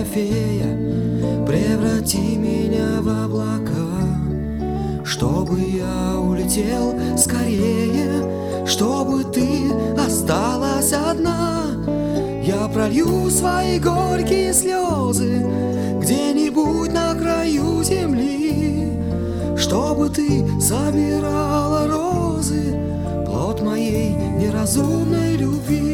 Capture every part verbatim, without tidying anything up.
фея, преврати меня в облака, чтобы я улетел скорее, чтобы ты осталась одна. Я пролью свои горькие слезы где-нибудь на краю земли, чтобы ты собирала розы, плод моей неразумной любви.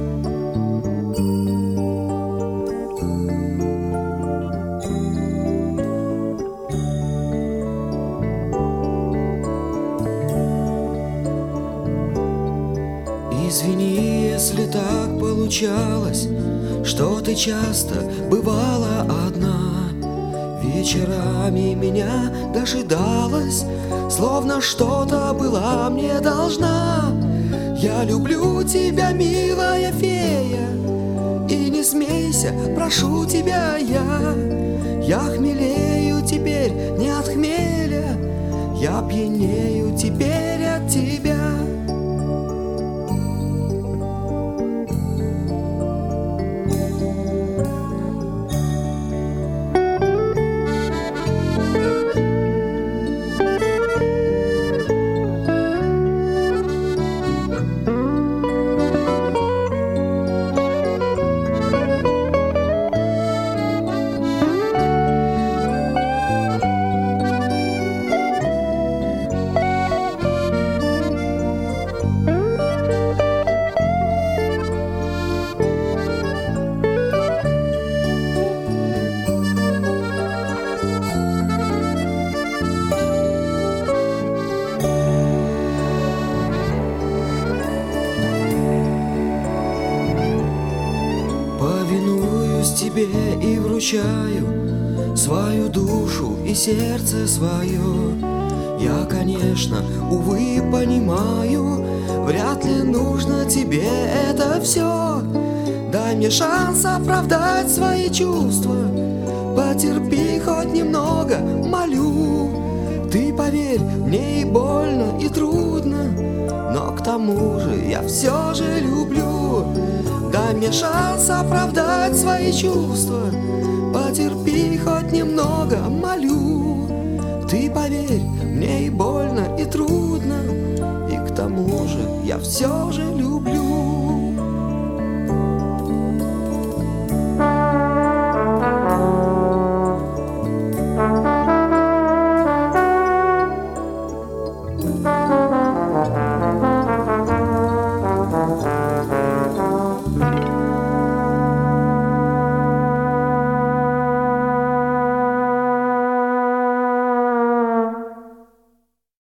Извини, если так получалось, что ты часто бывала одна. Вечерами меня дожидалась, словно что-то была мне должна. Я люблю тебя, милая фея, и не смейся, прошу тебя я. Я хмелею теперь не от хмеля, я пьянею теперь от тебя. Повинуюсь тебе и вручаю свою душу и сердце свое. Я, конечно, увы, понимаю, вряд ли нужно тебе это все. Дай мне шанс оправдать свои чувства, потерпи хоть немного, молю. Ты поверь, мне и больно, и трудно, но к тому же я все же люблю. Дай мне шанс оправдать свои чувства, потерпи хоть немного, молю. Ты поверь, мне и больно, и трудно, и к тому же я все же люблю.